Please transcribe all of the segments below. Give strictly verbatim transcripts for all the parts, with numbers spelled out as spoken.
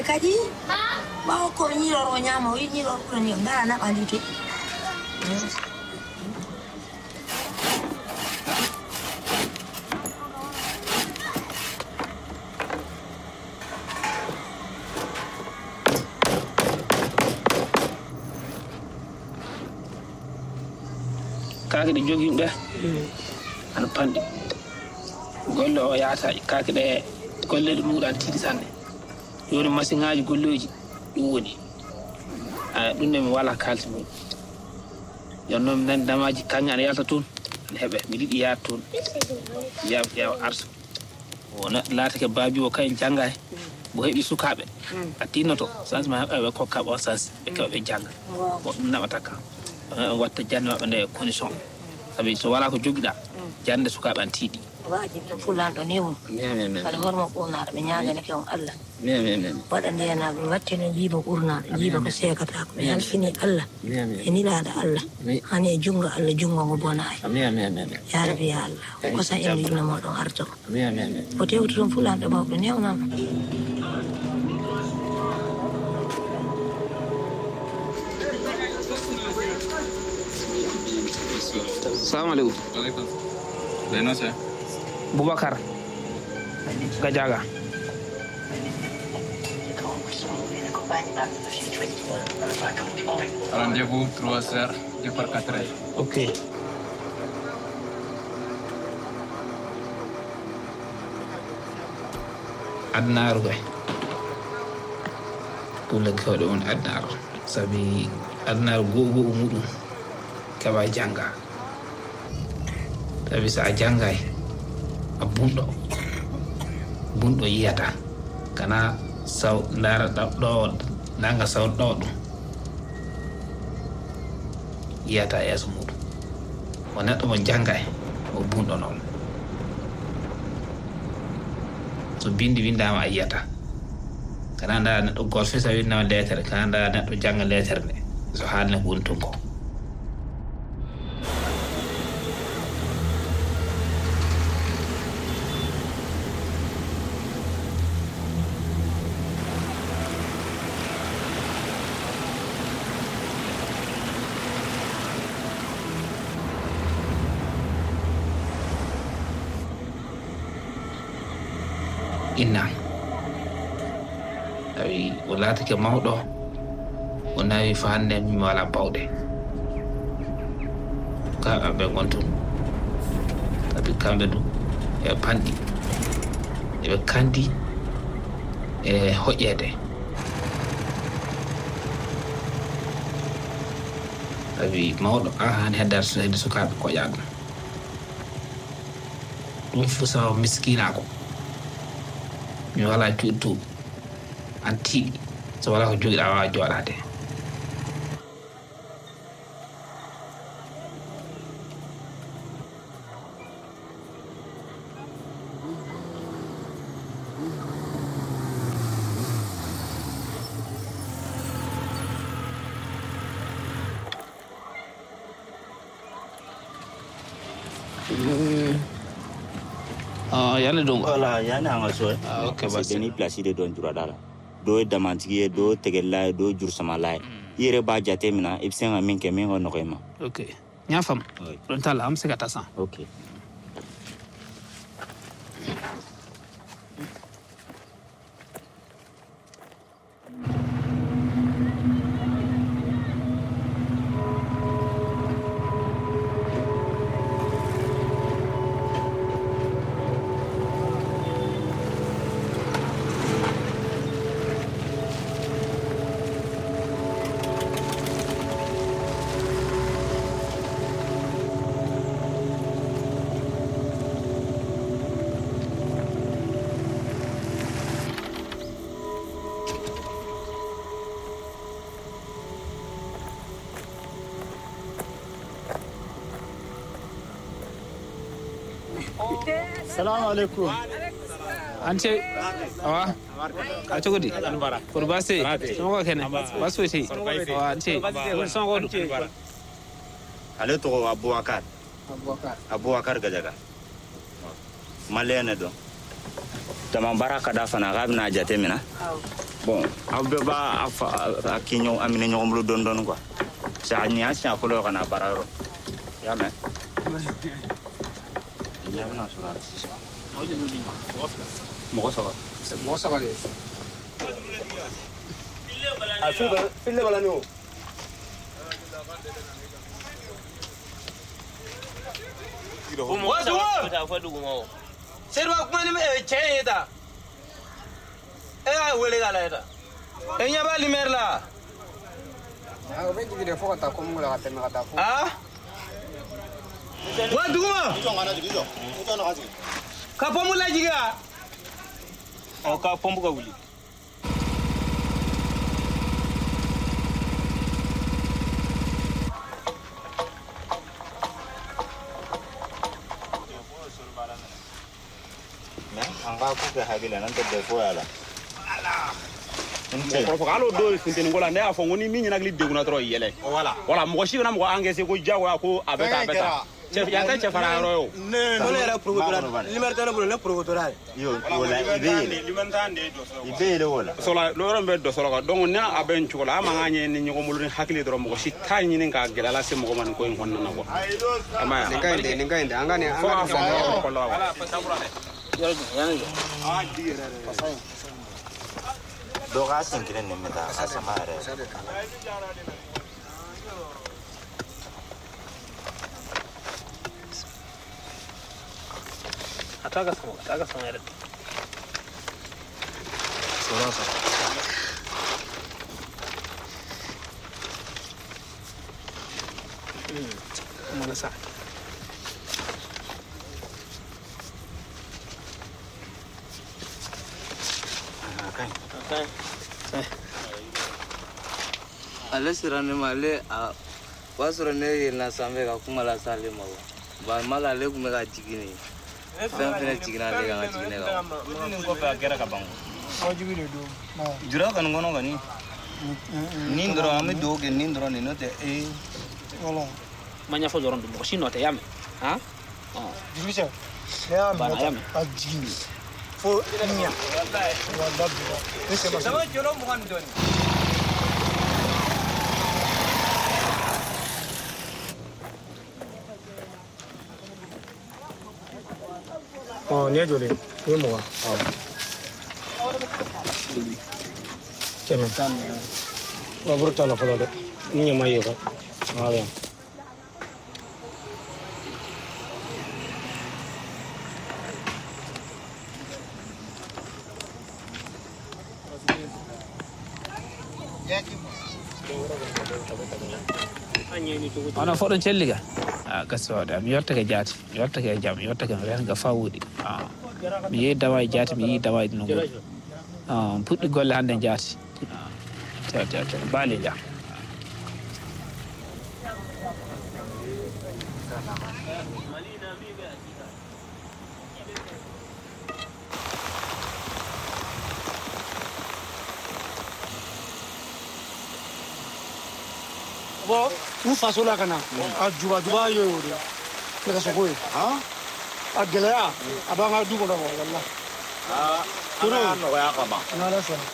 kadi ba ko ni ro nyama wi ni ro ko ni ngara na bali ke kaake de jogi be an pandi golle o yaata kaake de golle de mudan tidi sanne yoni masiŋaaji golleji dum woni a dum ne mi wala kalti mi jonno mi nan damaji kanya an yalta ton an hebe mi didi yaat ton yaw yaw arso wona laatake baabi o kay jangay bo hebi sukaabe atinoto sans ma e ko kabo sans be ko be janga ko dum nabata ka watta janno be condition sabi so wala ko jogida jande suka ban tidi waaji fulan do newu men men kala hormo ko na be nyaaga ne ko Allah men men men wadande yana be wattene jiba kurna jiba ko sekata ko yan fini Allah eni la da Allah ani junga Allah junga go bona men men men ya rabbi ya Allah ko sa indi na mo don arto men men men ko tewtu don fulan do ba ko newu na Assalamualaikum. Waalaikum. Leno saya. Bubakar. Gajaga. Rendez-vous trois heures départ quatre heures. Okay. Adnaaru be. Kula kawde on adnaaru. Sabi adnaaru gogo mudum kaba janga. Tabi sa jangay a bundo bundo yiyata kana saw lara do nanga saw do dum yiyata yeso mudum wona to mo jangay o bundo non so bindi windama yiyata kana nda do golfe sa winna letter kana nda do janga letter ne so halne buntunko inna tawi o laatake mawɗo o nawi fa hannde mi wala bawɗe kamɓe ɓe gontun tabi kamɓe ɗum eɓe panɗi eɓe kandi e hoƴƴede tawi mawɗo an hani heddade so hedde sukaɓe koƴa ɗum ɗum fo sawa miskinako mi wala cuuɗtu an tiiɗi so wala ko jogiɗa wawa jooɗade Ah, yana dong. Wala, yana ngasoy. Ah, okay, bas. Deni place de don juradala. Do damantigi do tegella do jur sama lay. Yere ba jate mina ibsenga minke mingo nokema. Okay. Nya fam. Don tala am sekata sa. Okay. Assalamu alaikum. Ante awa a chogodi pour basse songo kene basso ti awa ante songo do Ale to Abubakar. Abubakar. Abubakar Gajaga. Malene do. Dama baraka da fana ga bina jate mina. Bon, abe ba a kinyo amine nyomlu don don quoi. Sa nya sa ko lo kana bararo. Ya me. Ya na sura. Mo so. Mo so bale. Asu ba fille bala no. Mo so ta fa dugu mo. Serwa kuma ni me cheyeda. Eh ay wele gala eta. Enya ba limerla. Ah, be digire fo ta ko mo la ta me ta fo. Ah? Wa duguma. Ka pomu la jiga. O ka pomu ka wuli. Anga ku ke hagila nan to defo yala. Ko ko alo do finteni ngola ne afo ngoni mi nyina gli deguna tro yele. Wala. Wala mo shi na mo angese ko jawo ko abeta abeta. Chef ya ka chef ara ro. Ne no le ra progotora. Liberté le le progotora. Yo wala ibe. Limentande do so. Ibe le wala. So la lo ron be do so la donc ne aben chukola ama nganye ni nyoko mulun hakili do mo shi tay ni nga gela la se mo man ko honna na ko. Ama Ni ga inde ni ga inde anga ne anga ne ko la wala. Doga sinkire ne meta asamare. Ataka sama, ataka sama ya. Sora sora. Hmm. Mana sa? Okay. Ale sirane male a wasrone na sambe ka kuma la sale mawa. Ba mala le kuma ka jigini. Fem fene jigina le ka jigine ka. Ni ko fa gera ka bango. Wajibi le do. Jura kan ngono gani. Nindro ame do ke nindro ni no te e. Wala. Manya fo zoron dum ko shino te yame. Ha? Oh. Dimisha. Ya Bana yame. Ajini. Fo nya. Wala do. Ese ma. Sama jolo mo kan doni. Oh, ni jole. Ni mo. Ah. Kena. Wa burta la fala de. Ni ma yego. Ah ya. Ana fodon celliga. Ah gasoda mi yorta ke jati, mi yorta ke jam, mi yorta ke ren ga fawudi. Ah. Mi yi dawai jati, mi yi dawai no go. Ah, puddi golle hande jati. Ta ta ta bali ja. Bo, un fasola kana. A juba juba yo yo. Ka sokoi. Ha? A gelaya. Abanga du ko do wala. Ah, ana no ya ka ba. Na la so.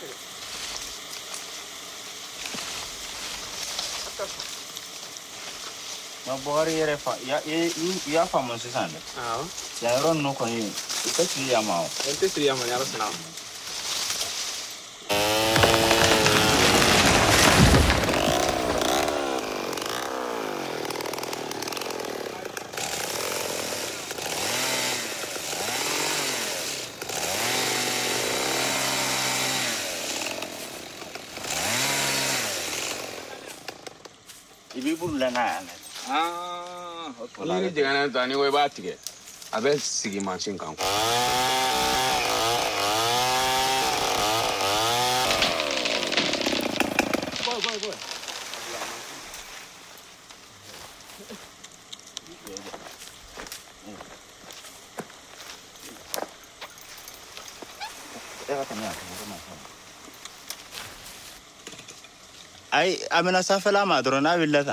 Ma bori yere fa ya ya fa mo se sande. Ah. Ya ron no ko ni. Ita ci ya mao. Ente sri ya ma ya rasna. Ibi buru la na. Ah, okay. Ni jigana tani we ba tige. Abe sigi machine kan ko. Boy boy boy. Ay, amena safela ma drona billata.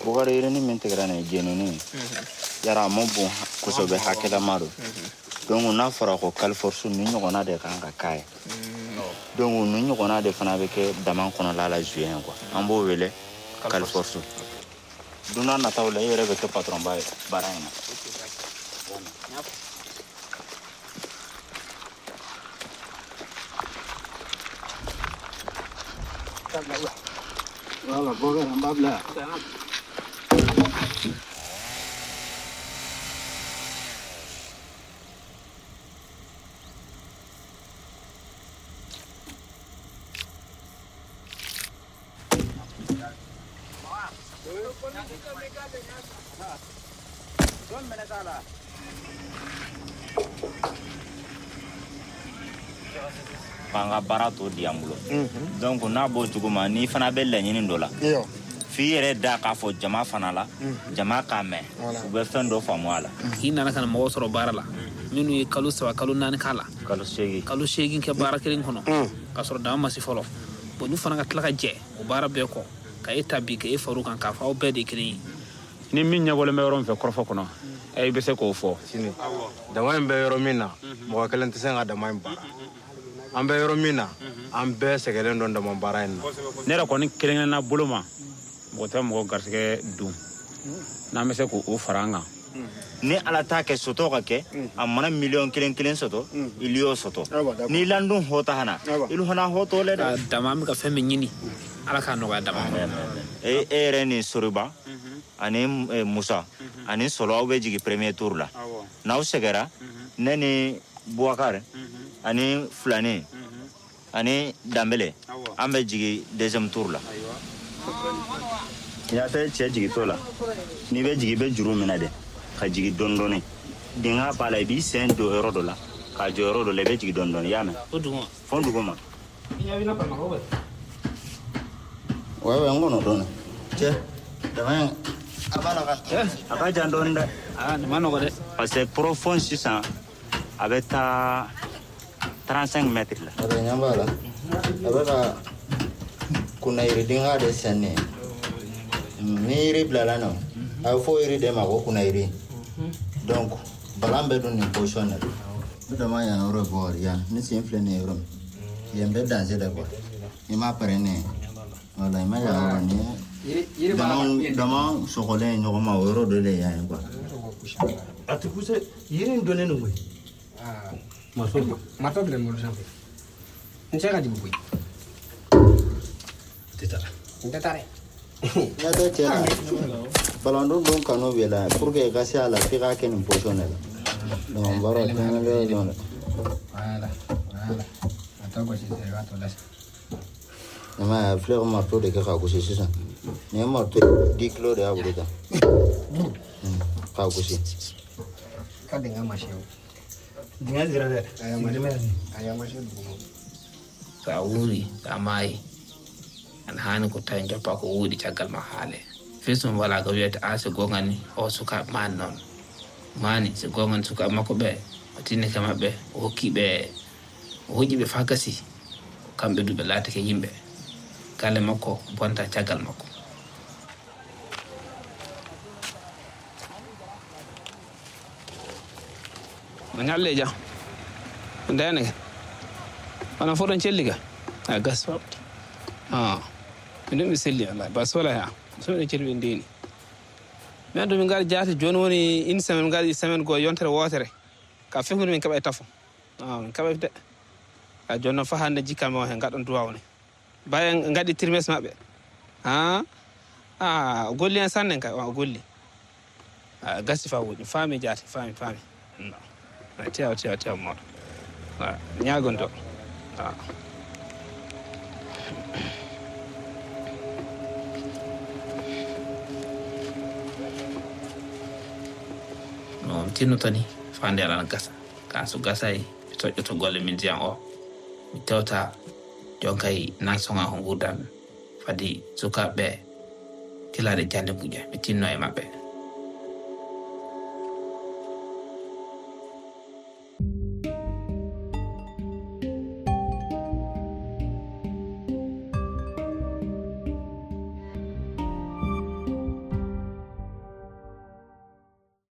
bugare ire ni mente grane genoni yara mo bon ko so be hakela maro donc na fara ko kal force ni nyona de kanga kai donc ni nyona de fana be ke daman kono la la juin quoi ambo wele kal force duna na tawle ire be ke patron ba barana Voilà, bon, on va là. Panga barato diambulo donc na bo juguma ni fana be lañini dola yo fi yere da ka fo jama fana la jama ka me u be fendo famu ala hina na kana mo soro barala minu yi kalu sawa kalu nan kala kalu shegi kalu shegi ke barakirin kono ka soro da ma si folo bo ni fana ka tlaka je o bara be ko ka etabi ke e faru kan ka fa o be de kiri ni min nyagole me ron fe korfo kono e be se ko fo sini dama be yoro mina mo kalen tse nga dama mbara ambe yoro mina ambe segelen don dama mbara en ne ra ko ni kelen na buluma mo ta mo garsike dum na me se ko o faranga ni ala ta ke soto ka ke amana million kelen kelen soto ilio soto ni landun hota hana ilu hana hoto le dama mi ka femme nyini ala ka no ga dama e ere ni soriba ani musa ani solo be jigi premier tour la na o segera nani buakar ani fulani ani dambele ambe jigi deuxième tour la ya ta che jigi tola ni be jigi be juru mina de ka jigi dondone dinga pala bi cent do euro dola ka jo euro do le be jigi dondone ya me fondu goma wewe ngono dona che dama abala ka aka jandonde ah mano ko de parce que profond six abeta trente-cinq mètres la ada nyambala abaka kuna iri dinga de sene ni iri blala no a fo iri de ma ko kuna iri donc balambe do ni position na do ma ya euro bor ya ni si infle ne euro yembe danger de quoi ni ma prene wala ma ya ni iri dama dama so ko le no ma euro de le ya quoi atu kuse iri ndone no we ah maso mato de mo champ ncheka di bui tetara tetare ya te tera balando don kano vela pour que gasi ala fika ken positionel non baro tena le don voilà voilà atako si se gato las ma fleur marteau de ka ko si ça ne marteau dix kilos de abuda ka ko si ka denga mashio denga zira de aya mashio aya mashio ka wuri ka mai an hani ko tan joppa ko wudi tagal ma haale fesum wala ko wiete ase gongani o suka man non mani se gongan suka makko be tinne ka mabbe o hokkibe o hojibe fagasi kambe dube laati ke yimbe kale makko bonta tagal makko manyalle ja ndane ana fodon celliga a gas ah ndum mi selli Allah ba sola ha so ne cerbe ndeni men do mi ngal jaati joni woni une semaine ngal semaine go yontere wotere ka fefu min kaba tafo ah min kaba de a jonna fa hande jikama he ngadon duwawne baye ngadi trimestre mabbe ha ah golli en sanne ka golli ah gasi fa woni fami jaati fami fami no tiaw tiaw tiaw mo ah nyaagon do ah no tinu tani fande ala gasa ka so gasai to to golle min dian o mi tawta jonkay nan songa ho ngudam fadi suka be tilade jande buja mi tinno e mabbe